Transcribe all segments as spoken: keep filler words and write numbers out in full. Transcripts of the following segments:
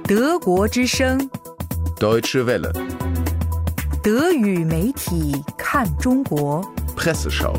德国之声 Deutsche Welle 德语媒体看中国 Presseschau。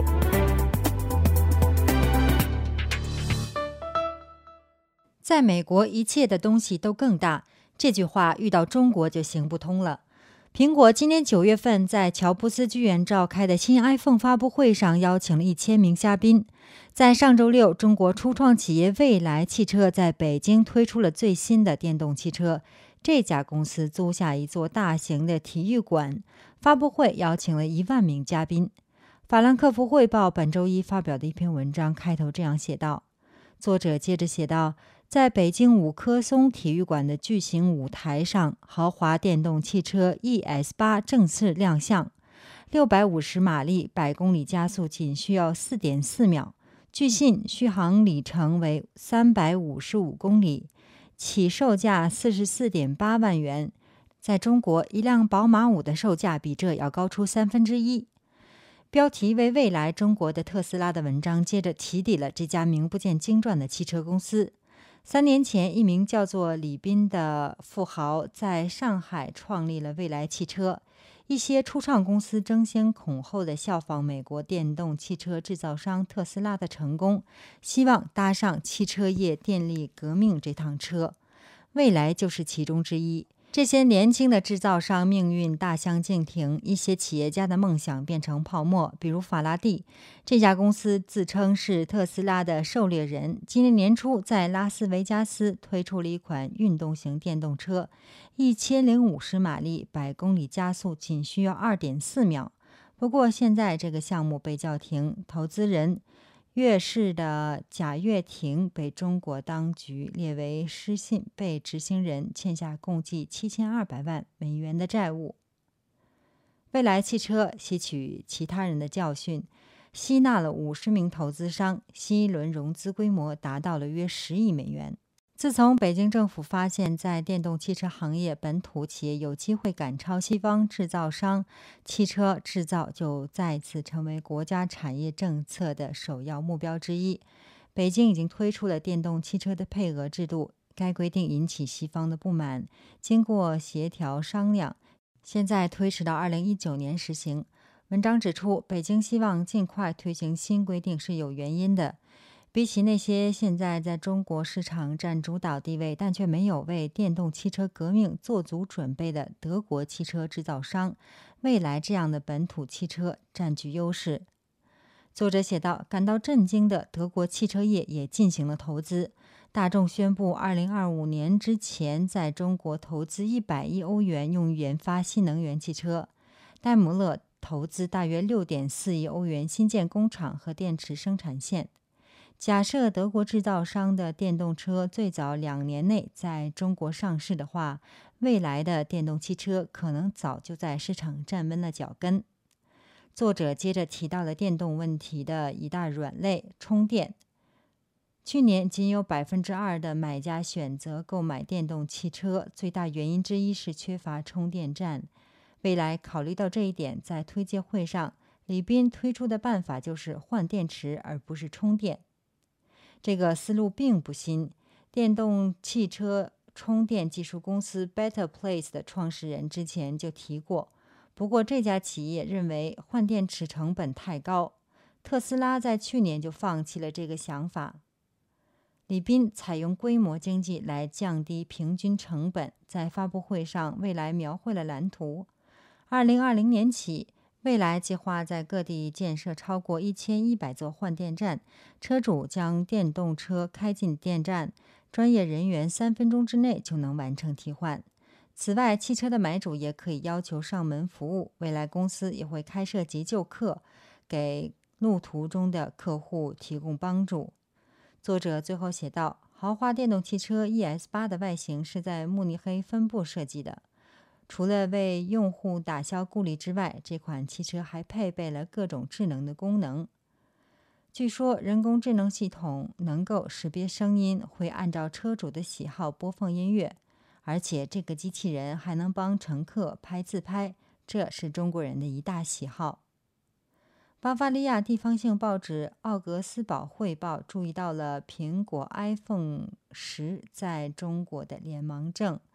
在美国一切的东西都更大，这句话遇到中国就行不通了。苹果今年九月份在乔布斯剧院召开的新 iPhone 发布会上邀请了一千名嘉宾。在上周六，中国初创企业蔚来汽车在北京推出了最新的电动汽车。这家公司租下一座大型的体育馆，发布会邀请了一万名嘉宾。法兰克福汇报本周一发表的一篇文章开头这样写道，作者接着写道，在北京五棵松体育馆的巨型舞台上，豪华电动汽车 E S 八 正式亮相，六百五十马力，百公里加速仅需要 四点四秒，据信续航里程为三百五十五公里，起售价 四十四点八万元。在中国，一辆宝马五的售价比这要高出三分之一。标题为蔚来中国的特斯拉的文章接着提抵了这家名不见经传的汽车公司。三年前，一名叫做李斌的富豪在上海创立了蔚来汽车。一些初创公司争先恐后地效仿美国电动汽车制造商特斯拉的成功，希望搭上汽车业电力革命这趟车。蔚来就是其中之一。这些年轻的制造商命运大相径庭，一些企业家的梦想变成泡沫，比如法拉第。这家公司自称是特斯拉的狩猎人，今年年初在拉斯维加斯推出了一款运动型电动车，一千零五十马力，百公里加速仅需要 二点四秒。不过现在这个项目被叫停，投资人粤氏的贾跃亭被中国当局列为失信被执行人，欠下共计七千二百万美元的债务。蔚来汽车吸取其他人的教训，吸纳了五十名投资商，新一轮融资规模达到了约十亿美元。自从北京政府发现在电动汽车行业本土企业有机会赶超西方制造商，汽车制造就再次成为国家产业政策的首要目标之一。北京已经推出了电动汽车的配额制度，该规定引起西方的不满，经过协调商量，现在推迟到二零一九年实行。文章指出，北京希望尽快推行新规定是有原因的。比起那些现在在中国市场占主导地位，但却没有为电动汽车革命做足准备的德国汽车制造商，蔚来这样的本土汽车占据优势。作者写道，感到震惊的德国汽车业也进行了投资。大众宣布二零二五年之前在中国投资一百亿欧元用于研发新能源汽车。戴姆勒投资大约 六点四亿欧元新建工厂和电池生产线。假设德国制造商的电动车最早两年内在中国上市的话，蔚来的电动汽车可能早就在市场站稳了脚跟。作者接着提到了电动问题的一大软肋——充电。去年仅有 百分之二 的买家选择购买电动汽车，最大原因之一是缺乏充电站。蔚来考虑到这一点，在推介会上，李斌推出的办法就是换电池而不是充电。这个思路并不新，电动汽车充电技术公司 Better Place 的创始人之前就提过，不过这家企业认为换电池成本太高，特斯拉在去年就放弃了这个想法。李斌采用规模经济来降低平均成本，在发布会上，蔚来描绘了蓝图。二零二零年起，蔚来计划在各地建设超过一千一百座换电站，车主将电动车开进电站，专业人员三分钟之内就能完成替换。此外，汽车的买主也可以要求上门服务，蔚来公司也会开设急救课，给路途中的客户提供帮助。作者最后写道，豪华电动汽车 E S 八 的外形是在慕尼黑分部设计的。除了为用户打消顾虑之外，这款汽车还配备了各种智能的功能。据说人工智能系统能够识别声音，会按照车主的喜好播放音乐，而且这个机器人还能帮乘客拍自拍，这是中国人的一大喜好。巴伐利亚地方性报纸《奥格斯堡汇报》注意到了苹果 iPhone 十在中国的脸盲症。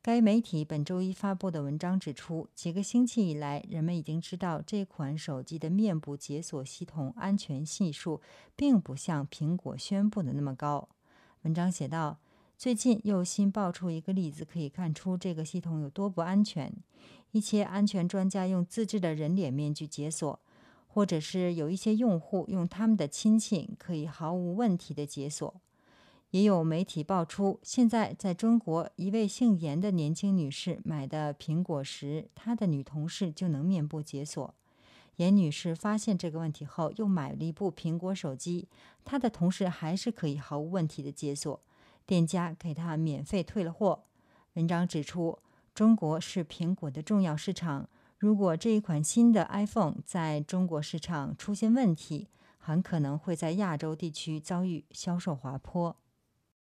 该媒体本周一发布的文章指出，几个星期以来，人们已经知道这款手机的面部解锁系统安全系数并不像苹果宣布的那么高。文章写道，最近又新爆出一个例子，可以看出这个系统有多不安全。一些安全专家用自制的人脸面具解锁，或者是有一些用户用他们的亲戚可以毫无问题的解锁。也有媒体爆出，现在在中国，一位姓严的年轻女士买的苹果时，她的女同事就能面部解锁。严女士发现这个问题后，又买了一部苹果手机，她的同事还是可以毫无问题的解锁，店家给她免费退了货。文章指出，中国是苹果的重要市场，如果这一款新的 iPhone 在中国市场出现问题，很可能会在亚洲地区遭遇销售滑坡。